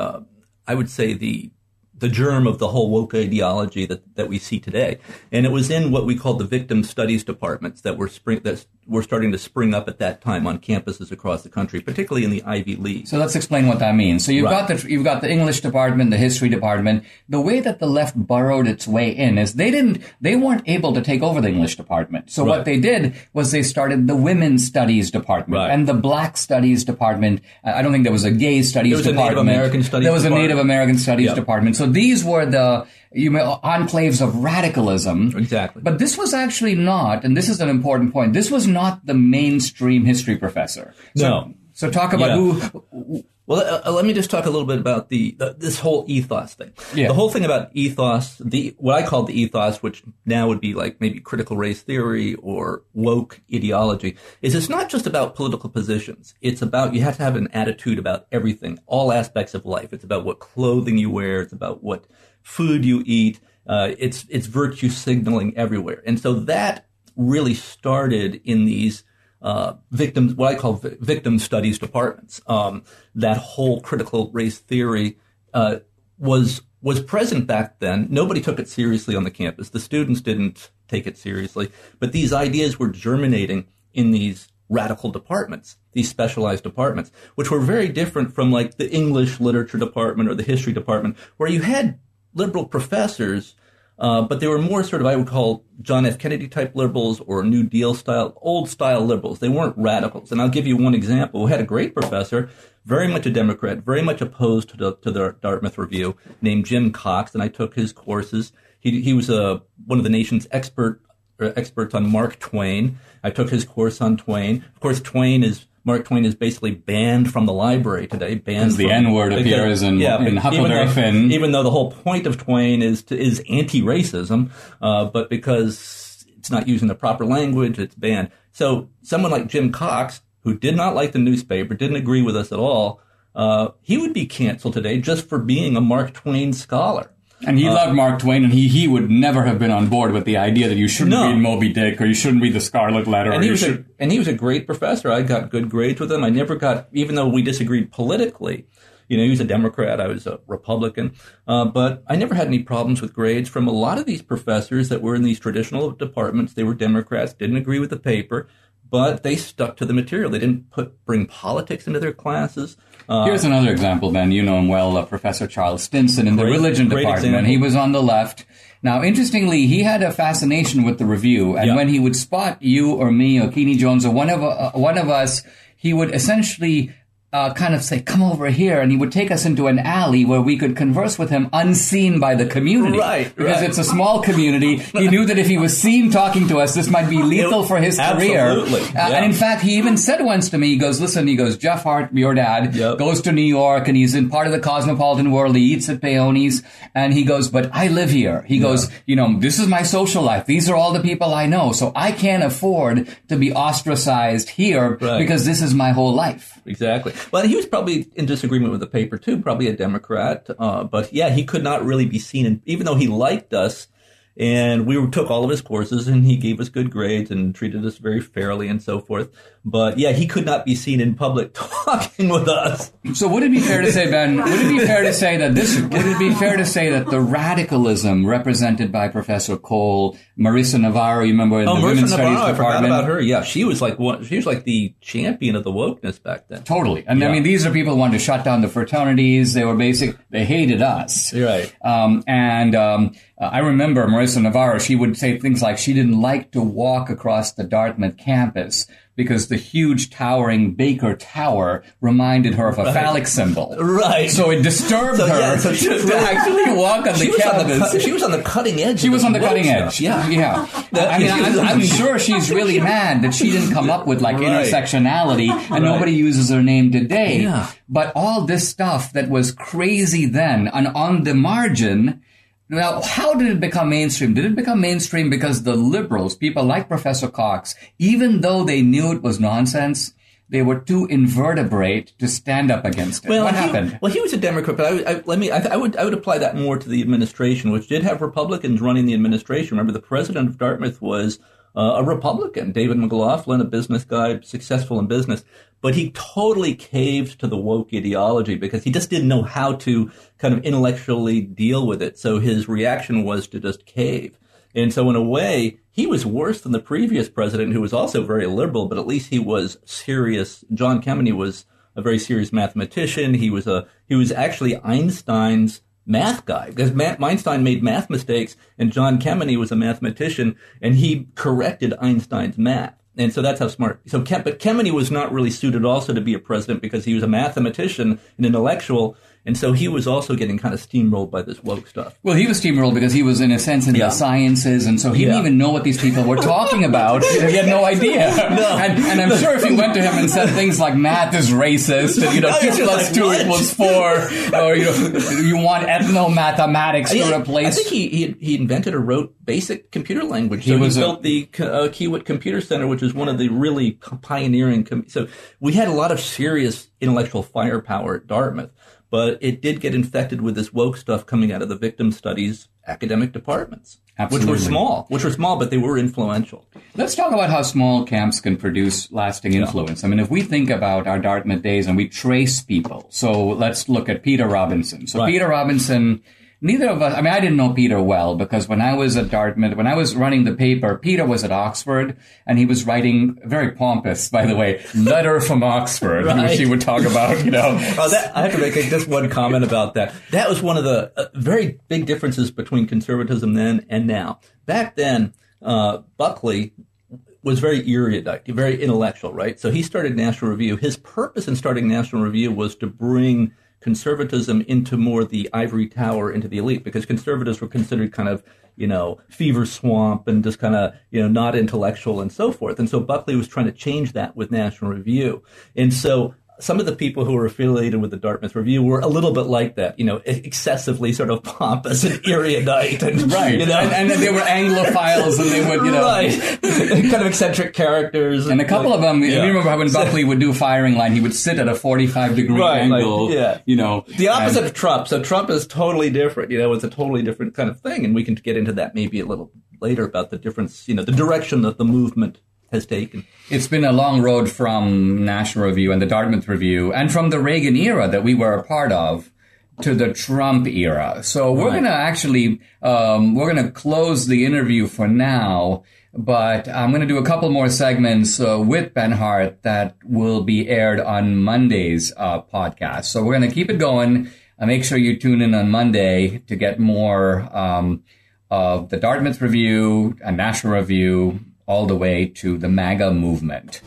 E: I would say the germ of the whole woke ideology that we see today. And it was in what we called the victim studies departments that were starting to spring up at that time on campuses across the country, particularly in the Ivy League.
D: So let's explain what that means. So you've got the English department, the history department. The way that the left burrowed its way in is they weren't able to take over the English department. So what they did was they started the women's studies department and the black studies department. I don't think there was a gay studies department. There was a Native American studies department. So these were the enclaves of radicalism.
E: Exactly.
D: But this was actually not, and this is an important point, this was not the mainstream history professor. So talk about who...
E: Well, let me just talk a little bit about this whole ethos thing. Yeah. The whole thing about ethos, what I call the ethos, which now would be like maybe critical race theory or woke ideology, is it's not just about political positions. It's about, you have to have an attitude about everything, all aspects of life. It's about what clothing you wear. It's about what food you eat. It's virtue signaling everywhere. And so that really started in these what I call victim studies departments. That whole critical race theory was present back then. Nobody took it seriously on the campus. The students didn't take it seriously, but these ideas were germinating in these radical departments, these specialized departments, which were very different from like the English literature department or the history department, where you had liberal professors, but they were more sort of, I would call, John F. Kennedy type liberals or New Deal style, old style liberals. They weren't radicals. And I'll give you one example. We had a great professor, very much a Democrat, very much opposed to the Dartmouth Review, named Jim Cox, and I took his courses. He was one of the nation's experts on Mark Twain. I took his course on Twain. Of course, Mark Twain is basically banned from the library today. Banned
D: the N-word appears in Huckleberry Finn.
E: Even though the whole point of Twain is anti-racism, but because it's not using the proper language, it's banned. So someone like Jim Cox, who did not like the newspaper, didn't agree with us at all, he would be canceled today just for being a Mark Twain scholar.
D: And he loved Mark Twain, and he would never have been on board with the idea that you shouldn't read Moby Dick or you shouldn't read The Scarlet Letter.
E: And he was a great professor. I got good grades with him. I never got, even though we disagreed politically, he was a Democrat, I was a Republican, but I never had any problems with grades from a lot of these professors that were in these traditional departments. They were Democrats, didn't agree with the paper, but they stuck to the material. They didn't bring politics into their classes.
D: Here's another example, Ben. You know him well, Professor Charles Stinson in the religion department.
E: Example.
D: He was on the left. Now, interestingly, he had a fascination with the Review, and when he would spot you or me or Keeney Jones or one of us, he would essentially kind of say, come over here, and he would take us into an alley where we could converse with him unseen by the community. Because it's a small community. He knew that if he was seen talking to us, this might be lethal for his career. And in fact, he even said once to me, he goes, Jeff Hart, your dad, goes to New York, and he's in part of the cosmopolitan world. He eats at Peoni's, and he goes, but I live here. He goes, this is my social life. These are all the people I know. So I can't afford to be ostracized here because this is my whole life.
E: Exactly. Well, he was probably in disagreement with the paper, too, probably a Democrat. But, he could not really be seen, even though he liked us, and we took all of his courses, and he gave us good grades and treated us very fairly and so forth. But, he could not be seen in public talking with us.
D: So would it be fair to say, Ben, would it be fair to say that the radicalism represented by Professor Cole, Marissa Navarro, you remember in the Women's Studies Department?
E: I forgot about her. Yeah, she was like the champion of the wokeness back then.
D: Totally. And I mean, these are people who wanted to shut down the fraternities. They hated us.
E: Right.
D: I remember Marissa Navarro, she would say things like she didn't like to walk across the Dartmouth campus because the huge towering Baker Tower reminded her of a phallic symbol.
E: Right.
D: So it disturbed her to actually walk on the campus.
E: She was on the cutting edge.
D: She was on the cutting edge. Yeah. I mean, I'm sure she's really mad that she didn't come up with like intersectionality and nobody uses her name today. Yeah. But all this stuff that was crazy then and on the margin. Now, how did it become mainstream? Did it become mainstream because the liberals, people like Professor Cox, even though they knew it was nonsense, they were too invertebrate to stand up against it? What happened?
E: He was a Democrat, but I would apply that more to the administration, which did have Republicans running the administration. Remember, the president of Dartmouth was a Republican, David McLaughlin, a business guy, successful in business. But he totally caved to the woke ideology because he just didn't know how to kind of intellectually deal with it. So his reaction was to just cave. And so in a way, he was worse than the previous president, who was also very liberal, but at least he was serious. John Kemeny was a very serious mathematician. He was actually Einstein's math guy, because Einstein made math mistakes, and John Kemeny was a mathematician, and he corrected Einstein's math. And so that's how smart. But Kemeny was not really suited also to be a president because he was a mathematician, an intellectual, and so he was also getting kind of steamrolled by this woke stuff.
D: Well, he was steamrolled because he was, in a sense, in the sciences, and so he didn't even know what these people were talking about. He had no idea. No. And I'm sure if you went to him and said things like math is racist, and 2 plus 2 equals 4, or you want ethnomathematics to replace.
E: I think he invented or wrote basic computer language. So he built the Kiewit Computer Center, which is one of the really pioneering. So we had a lot of serious intellectual firepower at Dartmouth. But it did get infected with this woke stuff coming out of the victim studies academic departments, which were small, but they were influential.
D: Let's talk about how small camps can produce lasting influence. I mean, if we think about our Dartmouth days and we trace people, so let's look at Peter Robinson. So Peter Robinson, neither of us, I mean, I didn't know Peter well because when I was at Dartmouth, when I was running the paper, Peter was at Oxford and he was writing, very pompous, by the way, letter from Oxford, which he would talk about,
E: I have to make just one comment about that. That was one of the very big differences between conservatism then and now. Back then, Buckley was very erudite, very intellectual, right? So he started National Review. His purpose in starting National Review was to bring conservatism into more the ivory tower, into the elite, because conservatives were considered kind of, fever swamp and just kind of, not intellectual and so forth. And so Buckley was trying to change that with National Review. And so some of the people who were affiliated with the Dartmouth Review were a little bit like that, excessively sort of pompous and erudite. And,
D: and they were Anglophiles and they would,
E: kind of eccentric characters.
D: And a couple of them, you remember how when Buckley would do firing line, he would sit at a 45-degree angle.
E: The opposite of Trump. So Trump is totally different. It's a totally different kind of thing. And we can get into that maybe a little later about the difference, the direction that the movement has taken.
D: It's been a long road from National Review and the Dartmouth Review and from the Reagan era that we were a part of to the Trump era. So we're going to actually, we're going to close the interview for now, but I'm going to do a couple more segments with Ben Hart that will be aired on Monday's podcast. So we're going to keep it going. Make sure you tune in on Monday to get more of the Dartmouth Review and National Review, all the way to the MAGA movement.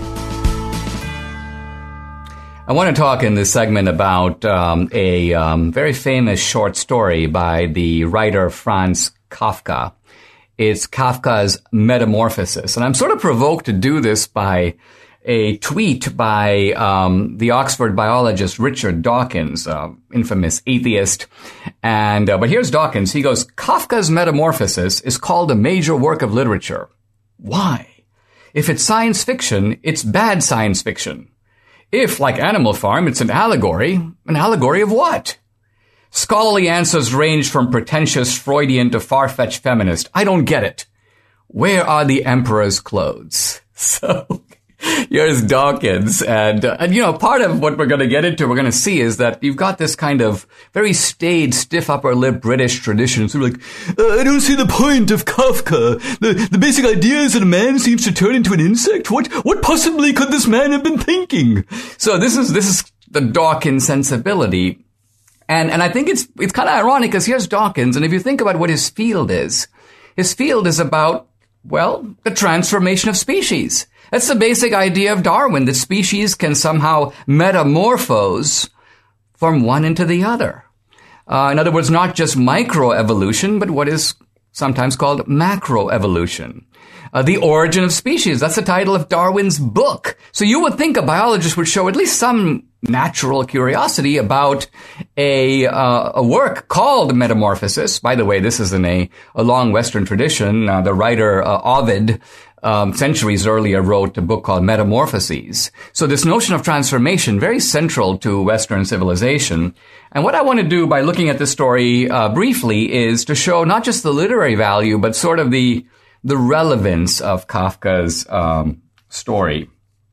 D: I want to talk in this segment about a very famous short story by the writer Franz Kafka. It's Kafka's Metamorphosis. And I'm sort of provoked to do this by a tweet by the Oxford biologist Richard Dawkins, infamous atheist. And but here's Dawkins. He goes, Kafka's Metamorphosis is called a major work of literature. Why? If it's science fiction, it's bad science fiction. If, like Animal Farm, it's an allegory of what? Scholarly answers range from pretentious Freudian to far-fetched feminist. I don't get it. Where are the emperor's clothes? So here's Dawkins. And part of what we're going to get into, we're going to see is that you've got this kind of very staid, stiff upper lip British tradition. So we're like, I don't see the point of Kafka. The basic idea is that a man seems to turn into an insect. What possibly could this man have been thinking? So this is the Dawkins sensibility. And I think it's kind of ironic because here's Dawkins. And if you think about what his field is about Well, the transformation of species. That's the basic idea of Darwin, that species can somehow metamorphose from one into the other. In other words, not just microevolution, but what is sometimes called macroevolution. The Origin of Species. That's the title of Darwin's book. So you would think a biologist would show at least some natural curiosity about a work called Metamorphosis. By the way, this is in a long Western tradition. The writer Ovid, centuries earlier, wrote a book called Metamorphoses. So this notion of transformation, very central to Western civilization. And what I want to do by looking at this story briefly is to show not just the literary value, but sort of the relevance of Kafka's story,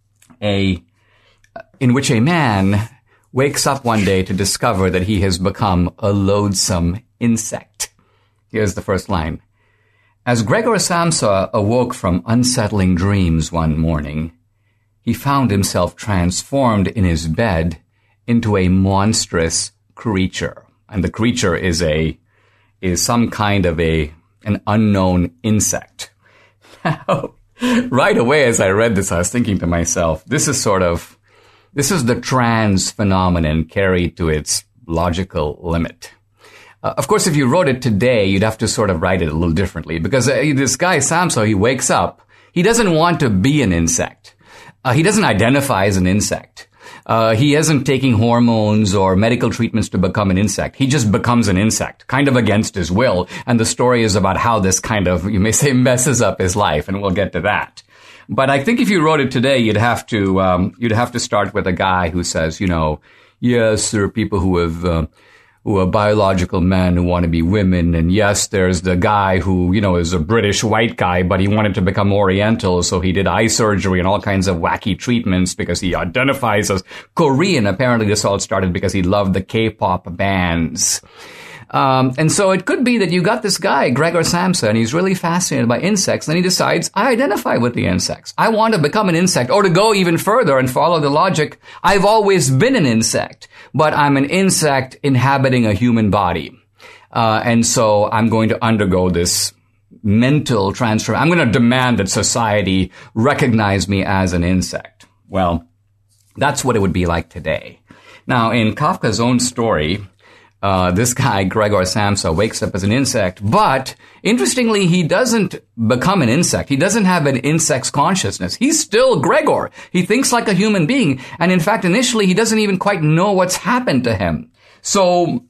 D: in which a man wakes up one day to discover that he has become a loathsome insect. Here's the first line. As Gregor Samsa awoke from unsettling dreams one morning, he found himself transformed in his bed into a monstrous creature. And the creature is some kind of an unknown insect. Now, right away as I read this, I was thinking to myself, this is the trans phenomenon carried to its logical limit. Of course, if you wrote it today, you'd have to sort of write it a little differently, because this guy, Samsa, he wakes up. He doesn't want to be an insect. He doesn't identify as an insect. He isn't taking hormones or medical treatments to become an insect. He just becomes an insect, kind of against his will. And the story is about how this kind of, you may say, messes up his life, and we'll get to that. But I think if you wrote it today, you'd have to start with a guy who says, yes, there are people who are biological men who want to be women. And yes, there's the guy who, is a British white guy, but he wanted to become Oriental. So he did eye surgery and all kinds of wacky treatments because he identifies as Korean. Apparently this all started because he loved the K-pop bands. And so it could be that you got this guy, Gregor Samsa, and he's really fascinated by insects. And he decides, I identify with the insects. I want to become an insect, or to go even further and follow the logic. I've always been an insect, but I'm an insect inhabiting a human body. And so I'm going to undergo this mental transfer. I'm going to demand that society recognize me as an insect. Well, that's what it would be like today. Now, in Kafka's own story, this guy, Gregor Samsa, wakes up as an insect, but interestingly, he doesn't become an insect. He doesn't have an insect's consciousness. He's still Gregor. He thinks like a human being. And in fact, initially, he doesn't even quite know what's happened to him. So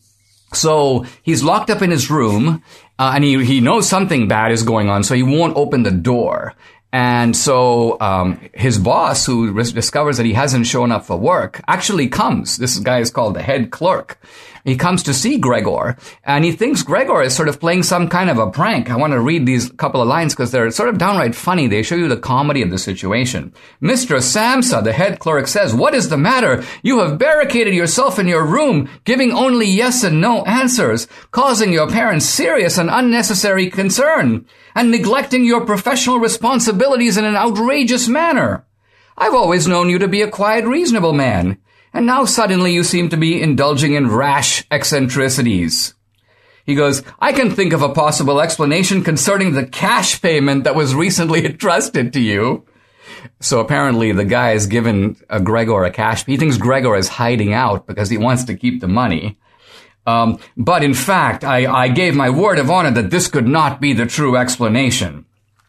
D: he's locked up in his room, and he knows something bad is going on, so he won't open the door. And so his boss, who discovers that he hasn't shown up for work, actually comes. This guy is called the head clerk. He comes to see Gregor, and he thinks Gregor is sort of playing some kind of a prank. I want to read these couple of lines because they're sort of downright funny. They show you the comedy of the situation. Mr. Samsa, the head clerk, says, "What is the matter? You have barricaded yourself in your room, giving only yes and no answers, causing your parents serious and unnecessary concern, and neglecting your professional responsibilities in an outrageous manner. I've always known you to be a quiet, reasonable man, and now suddenly you seem to be indulging in rash eccentricities." He goes, "I can think of a possible explanation concerning the cash payment that was recently entrusted to you." So apparently the guy has given Gregor a cash. He thinks Gregor is hiding out because he wants to keep the money. But in fact, I gave my word of honor that this could not be the true explanation.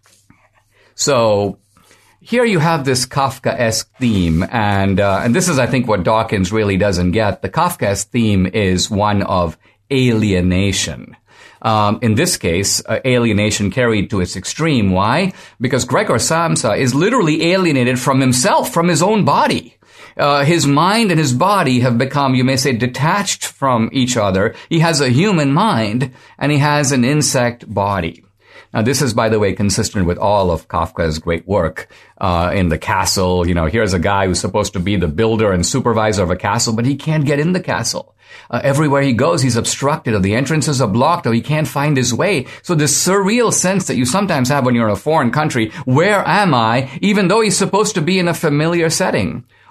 D: So here you have this Kafkaesque theme, and this is, I think, what Dawkins really doesn't get. The Kafkaesque theme is one of alienation. In this case, alienation carried to its extreme. Why? Because Gregor Samsa is literally alienated from himself, from his own body. His mind and his body have become, you may say, detached from each other. He has a human mind, and he has an insect body. Now, this is, by the way, consistent with all of Kafka's great work in The Castle. Here's a guy who's supposed to be the builder and supervisor of a castle, but he can't get in the castle. Everywhere he goes, he's obstructed, or the entrances are blocked, or he can't find his way. So this surreal sense that you sometimes have when you're in a foreign country, where am I, even though he's supposed to be in a familiar setting?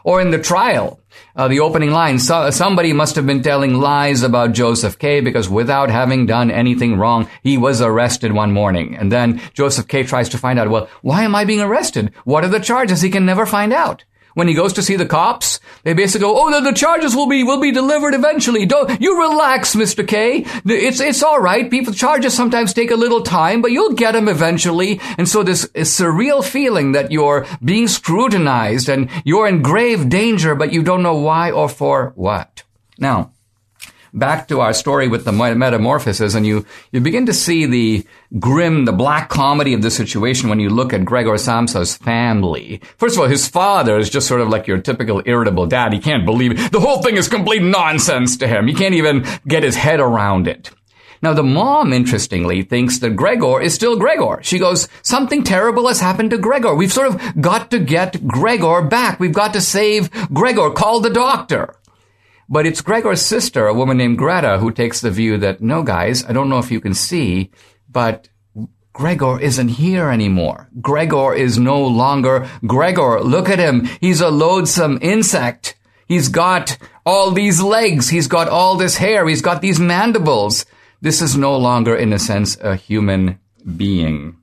D: Or in the trial, the opening line, somebody must have been telling lies about Joseph K. because without having done anything wrong, he was arrested one morning. And then Joseph K. tries to find out, well, why am I being arrested? What are the charges? He can never find out. When he goes to see the cops, they basically go, oh, the charges will be delivered eventually. Don't you relax, Mr. K. It's all right. Charges sometimes take a little time, but you'll get them eventually. And so this surreal feeling that you're being scrutinized and you're in grave danger, but you don't know why or for what. Now, back to our story with the metamorphosis, and you begin to see the black comedy of the situation when you look at Gregor Samsa's family. First of all, his father is just sort of like your typical irritable dad. He can't believe it. The whole thing is complete nonsense to him. He can't even get his head around it. Now, the mom, interestingly, thinks that Gregor is still Gregor. She goes, something terrible has happened to Gregor. We've sort of got to get Gregor back. We've got to save Gregor. Call the doctor. But it's Gregor's sister, a woman named Greta, who takes the view that, no, guys, I don't know if you can see, but Gregor isn't here anymore. Gregor is no longer Gregor. Look at him. He's a loathsome insect. He's got all these legs. He's got all this hair. He's got these mandibles. This is no longer, in a sense, a human being.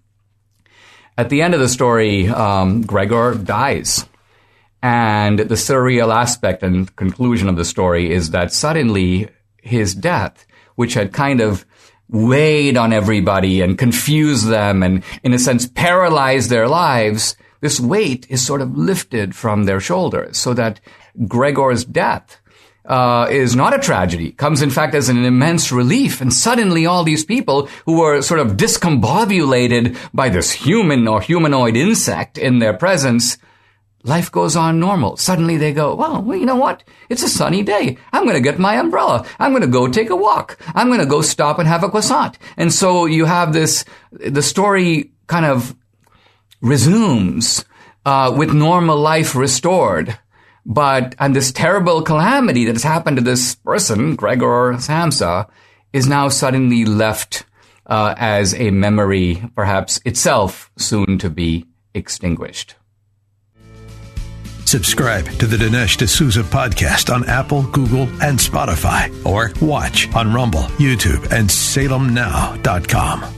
D: At the end of the story, Gregor dies. And the surreal aspect and conclusion of the story is that suddenly his death, which had kind of weighed on everybody and confused them and, in a sense, paralyzed their lives, this weight is sort of lifted from their shoulders so that Gregor's death is not a tragedy, comes in fact as an immense relief. And suddenly all these people who were sort of discombobulated by this human or humanoid insect in their presence, life goes on normal. Suddenly they go, well, you know what? It's a sunny day. I'm going to get my umbrella. I'm going to go take a walk. I'm going to go stop and have a croissant. And so you have the story kind of resumes with normal life restored. And this terrible calamity that has happened to this person, Gregor Samsa, is now suddenly left as a memory, perhaps itself soon to be extinguished.
A: Subscribe to the Dinesh D'Souza podcast on Apple, Google, and Spotify, or watch on Rumble, YouTube, and SalemNow.com.